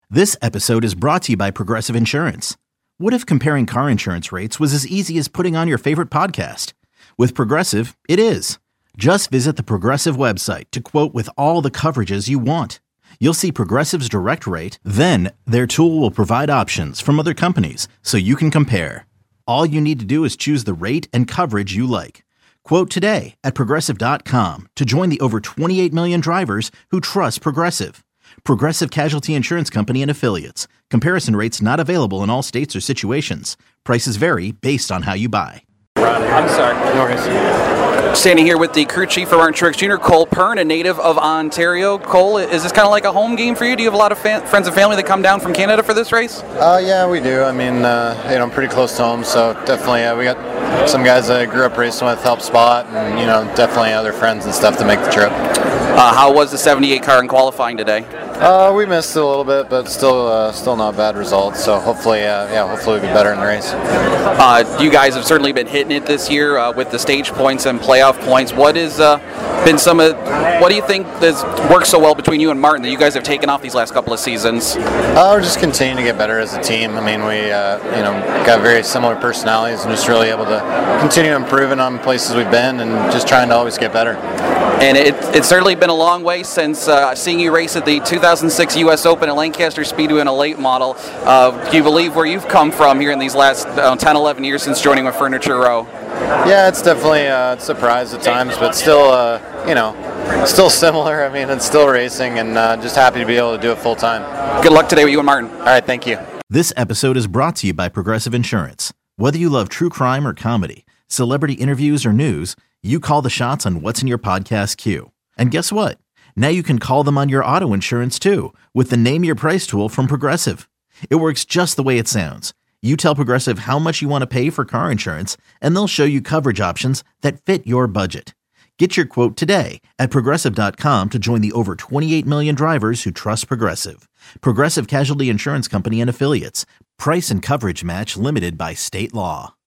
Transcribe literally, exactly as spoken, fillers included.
This episode is brought to you by Progressive Insurance. What if comparing car insurance rates was as easy as putting on your favorite podcast? With Progressive, it is. Just visit the Progressive website to quote with all the coverages you want. You'll see Progressive's direct rate, then their tool will provide options from other companies so you can compare. All you need to do is choose the rate and coverage you like. Quote today at progressive dot com to join the over twenty-eight million drivers who trust Progressive. Progressive Casualty Insurance Company and Affiliates. Comparison rates not available in all states or situations. Prices vary based on how you buy. I'm sorry. No worries. Standing here with the crew chief for Martin Truex Junior, Cole Pearn, a native of Ontario. Cole, is this kind of like a home game for you? Do you have a lot of fan- friends and family that come down from Canada for this race? Uh, yeah, we do. I mean, uh, you know, I'm pretty close to home, so definitely uh, we got some guys that I grew up racing with help spot, and you know, definitely other friends and stuff to make the trip. Uh, how was the seventy-eight car in qualifying today? Uh, we missed it a little bit, but still, uh, still not bad results. So hopefully, uh, yeah, hopefully we'll be better in the race. Uh, you guys have certainly been hitting it this year uh, with the stage points and playoff points. What has uh, been some of? What do you think has worked so well between you and Martin that you guys have taken off these last couple of seasons? Uh, we're just continuing to get better as a team. I mean, we, uh, you know, got very similar personalities and just really able to continue improving on places we've been and just trying to always get better. And it, it's certainly been a long way since uh, seeing you race at the two thousand six U S Open at Lancaster Speedway in a late model. Uh, do you believe where you've come from here in these last uh, ten, eleven years since joining with Furniture Row? Yeah, it's definitely uh, a surprise at times, but still, uh, you know, still similar. I mean, it's still racing, and uh, just happy to be able to do it full time. Good luck today with you and Martin. All right, thank you. This episode is brought to you by Progressive Insurance. Whether you love true crime or comedy, celebrity interviews or news, you call the shots on what's in your podcast queue. And guess what? Now you can call them on your auto insurance too with the Name Your Price tool from Progressive. It works just the way it sounds. You tell Progressive how much you want to pay for car insurance, and they'll show you coverage options that fit your budget. Get your quote today at progressive dot com to join the over twenty-eight million drivers who trust Progressive. Progressive Casualty Insurance Company and Affiliates. Price and coverage match limited by state law.